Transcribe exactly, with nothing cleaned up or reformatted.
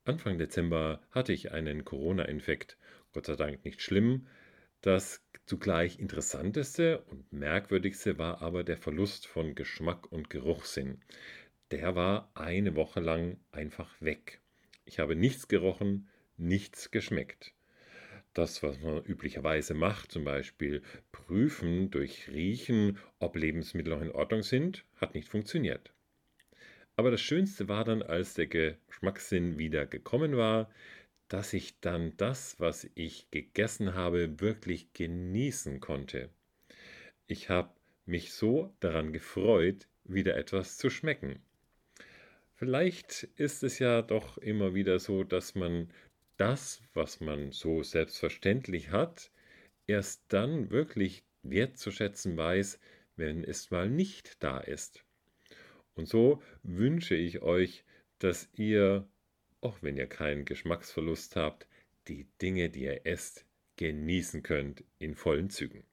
Anfang Dezember hatte ich einen Corona-Infekt. Gott sei Dank nicht schlimm. Das zugleich Interessanteste und Merkwürdigste war aber der Verlust von Geschmack und Geruchssinn. Der war eine Woche lang einfach weg. Ich habe nichts gerochen, nichts geschmeckt. Das, was man üblicherweise macht, zum Beispiel prüfen durch Riechen, ob Lebensmittel noch in Ordnung sind, hat nicht funktioniert. Aber das Schönste war dann, als der Geschmackssinn wieder gekommen war, dass ich dann das, was ich gegessen habe, wirklich genießen konnte. Ich habe mich so daran gefreut, wieder etwas zu schmecken. Vielleicht ist es ja doch immer wieder so, dass man das, was man so selbstverständlich hat, erst dann wirklich wertzuschätzen weiß, wenn es mal nicht da ist. Und so wünsche ich euch, dass ihr, auch wenn ihr keinen Geschmacksverlust habt, die Dinge, die ihr esst, genießen könnt in vollen Zügen.